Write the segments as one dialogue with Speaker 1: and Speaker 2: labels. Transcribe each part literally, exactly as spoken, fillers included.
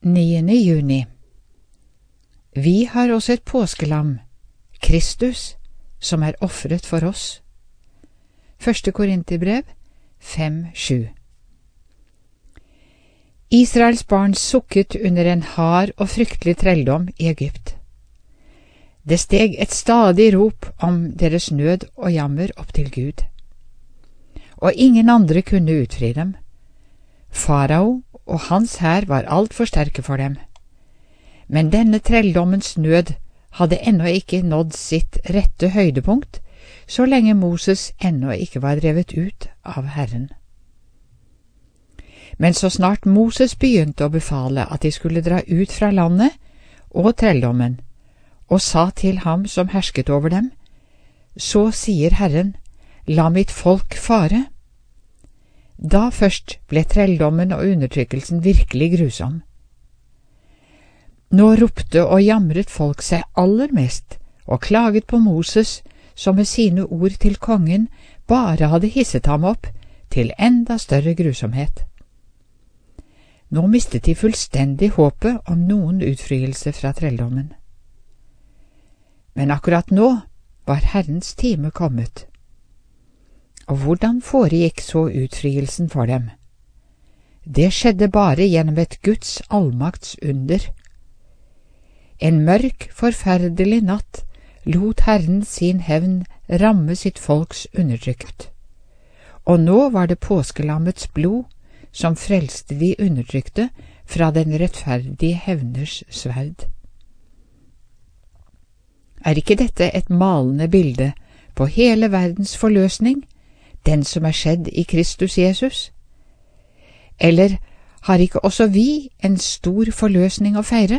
Speaker 1: niende juni. Vi har også et påskelam, Kristus, som er offret for oss. Første Korinterbrev fem sju. Israels barn sukket under en hard og fryktelig trelldom i Egypt. Det steg et stadig rop om deres nød og jammer opp til Gud. Og ingen andre kunne utfri dem. Farao og hans hær var alt for sterke for dem. Men denne trelldommens nød hadde ennå ikke nådd sitt rette høydepunkt, så lenge Moses ennå ikke var drevet ut av Herren. Men så snart Moses begynte å befale at de skulle dra ut fra landet og trelldommen, og sa til ham som hersket over dem, så sier Herren, la mitt folk fare. Da først ble trelldommen og undertrykkelsen virkelig grusom. Nå ropte og jamret folk seg aller mest og klaget på Moses, som med sine ord til kongen bare hadde hisset ham opp til enda større grusomhet. Nå mistet de fullstendig håpet om noen utfrielse fra trelldommen. Men akkurat nå var Herrens time kommet. Og hvordan foregikk så utfrielsen for dem? Det skjedde bare gjennom et Guds allmakts under. En mørk, forferdelig natt lot Herren sin hevn ramme sitt folks undertrykt. Og nå var det påskelammets blod som frelste de undertrykte fra den rettferdige hevners sverd. Er ikke dette et malende bilde på hele verdens forløsning, den som er skjedd i Kristus Jesus? Eller har ikke også vi en stor forløsning å feire?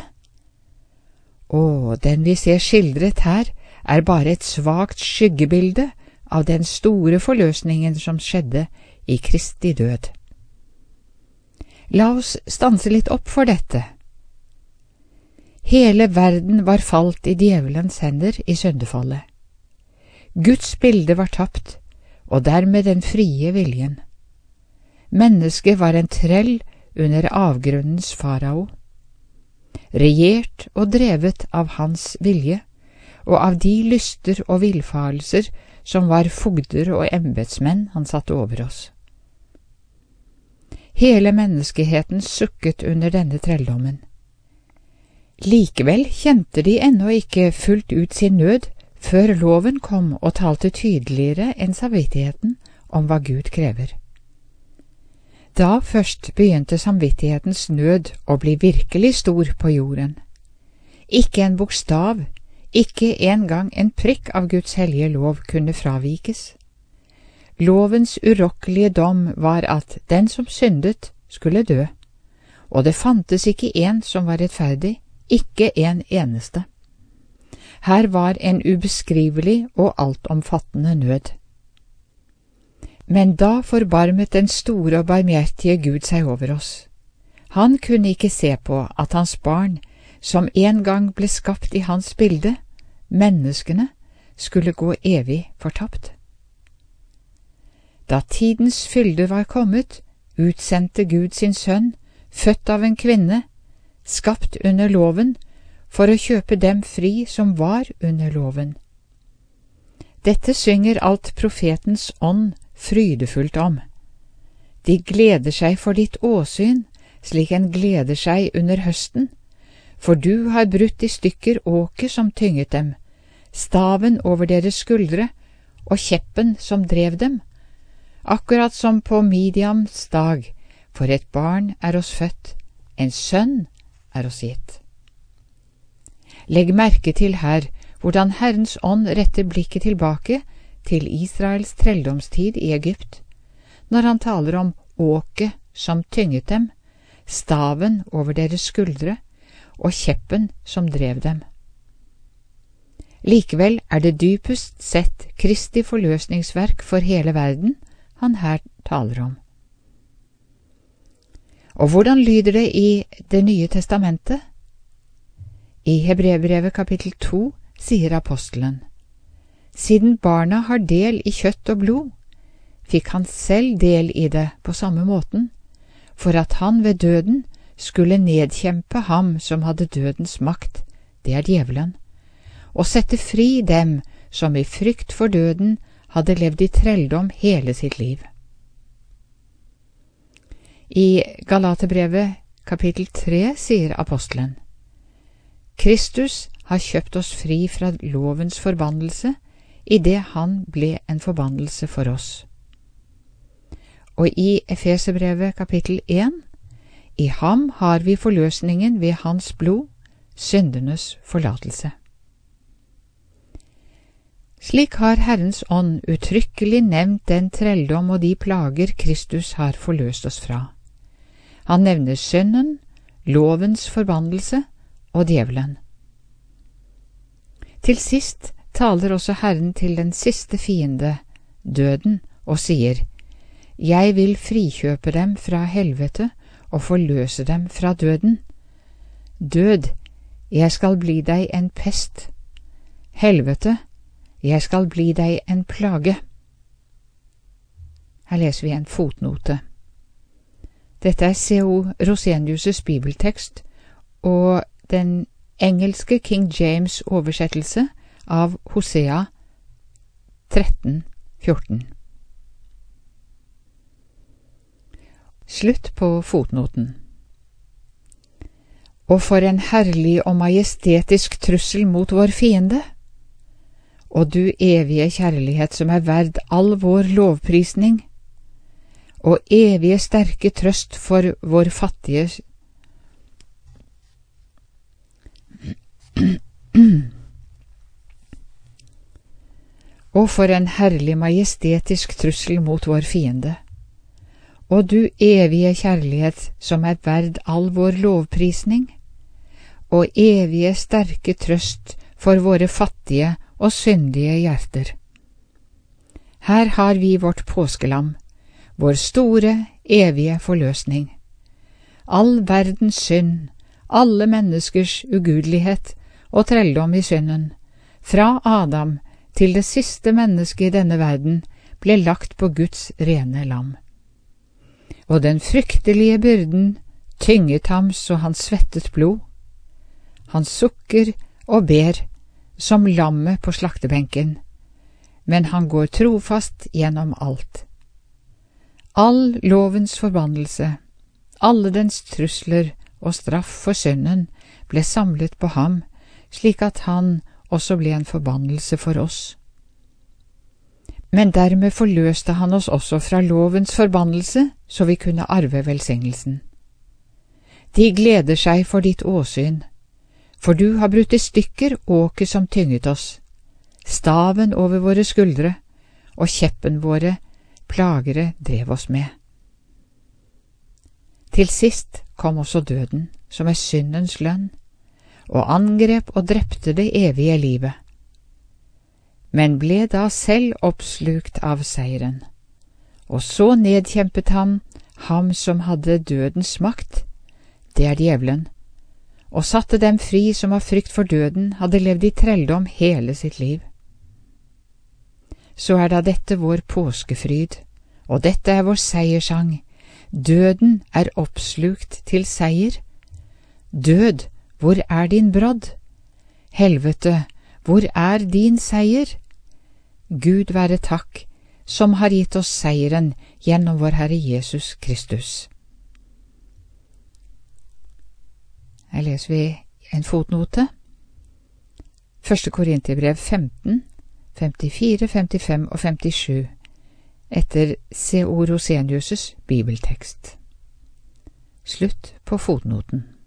Speaker 1: Å, den vi ser skildret her, er bare et svakt skyggebilde av den store forløsningen som skjedde i Kristi død. La oss stanse litt opp for dette. Hele verden var falt i djevelens hender i syndefallet. Guds bilde var tapt, og dermed den frie viljen. Mennesket var en trell under avgrunnens farao, regjert og drevet av hans vilje, og av de lyster og villfarelser som var fogder og embetsmenn han satte over oss. Hele menneskeheten sukket under denne trelldommen. Likevel kjente de ennå ikke fullt ut sin nød før loven kom og talte tydeligere enn samvittigheten om hva Gud krever. Da først begynte samvittighetens nød å bli virkelig stor på jorden. Ikke en bokstav, ikke engang en prikk av Guds hellige lov kunne fravikes. Lovens urokkelige dom var at den som syndet skulle dø, og det fantes ikke en som var rettferdig, ikke en eneste. Her var en ubeskrivelig og altomfattende nød. Men da forbarmet den store og barmhjertige Gud seg over oss. Han kunne ikke se på at hans barn, som en gang ble skapt i hans bilde, menneskene, skulle gå evig fortapt. Da tidens fylde var kommet, utsendte Gud sin sønn, født av en kvinne, skapt under loven, for å kjøpe dem fri som var under loven. Dette synger alt profetens ånd frydefullt om. De gleder seg for ditt åsyn, slik en gleder seg under høsten, for du har brutt i stykker åket som tynget dem, staven over deres skuldre og kjeppen som drev dem, akkurat som på Midiams dag, for et barn er oss født, en sønn er oss gitt. Legg merke til her hvordan Herrens ånd retter blikket tilbake til Israels trelldomstid i Egypt, når han taler om åket som tynget dem, staven over deres skuldre og kjeppen som drev dem. Likevel er det dypest sett Kristi forløsningsverk for hele verden han her taler om. Og hvordan lyder det i Det nye testamentet? I Hebreerbrevet kapittel to sier apostelen, siden barna har del i kjøtt og blod, fikk han selv del i det på samme måten, for at han ved døden skulle nedkjempe ham som hadde dødens makt, det er djevelen, og sette fri dem som i frykt for døden hadde levd i trelldom hele sitt liv. I Galaterbrevet kapittel tre sier apostelen: Kristus har kjøpt oss fri fra lovens forbannelse i det han ble en forbannelse for oss. Og i Efeserbrevet kapittel én: I ham har vi forløsningen ved hans blod, syndenes forlatelse. Slik har Herrens ånd uttrykkelig nevnt den trelldom og de plager Kristus har forløst oss fra. Han nevner synden, lovens forbannelse og djevelen. Til sist taler også Herren til den siste fiende, døden, og sier: Jeg vil frikjøpe dem fra helvete og forløse dem fra døden. Død, jeg skal bli deg en pest. Helvete, jeg skal bli deg en plage. Her leser vi en fotnote. Dette er C O Rosenius' bibeltekst og den engelske King James oversettelse av Hosea tretten fjorten. Slutt på fotnoten. Og for en herlig og majestetisk trussel mot vår fiende, og du evige kjærlighet som er verd all vår lovprisning, og evige sterke trøst for vår fattige og for en herlig majestetisk trussel mot vår fiende, og du evige kjærlighet som er verd all vår lovprisning, og evige sterke trøst for våre fattige og syndige hjerter. Her har vi vårt påskelam, vår store, evige forløsning. All verdens synd, alle menneskers ugudelighet og trelldom i synden, fra Adam til det siste mennesket i denne verden, ble lagt på Guds rene lam. Og den fryktelige byrden tynget ham så han svettet blod. Han sukker og ber som lammet på slaktebenken, men han går trofast gjennom alt. All lovens forbannelse, alle dens trusler og straff for synden ble samlet på ham, slik at han også ble en forbannelse for oss. Men dermed forløste han oss også fra lovens forbannelse, så vi kunne arve velsignelsen. De gleder seg for ditt åsyn, for du har brutt i stykker åket som tynget oss, staven over våre skuldre, og kjeppen våre plagere drev oss med. Til sist kom også døden, som er syndens lønn, og angrep og drepte det evige livet, men ble da selv oppslukt av seieren. Og så nedkjempet han ham som hadde dødens makt, det er djevelen, og satte dem fri som av frykt for døden hadde levd i trelldom hele sitt liv. Så er da dette vår påskefryd, og dette er vår seiersang. Døden er oppslukt til seier. Død, hvor er din brodd? Helvete, hvor er din seier? Gud være takk, som har gitt oss seieren gjennom vår Herre Jesus Kristus. Her leser vi en fotnote. Første Korinterbrev femten, femtifire, femtifem og femtisju, etter C O Rosenius' bibeltekst. Slutt på fotnoten.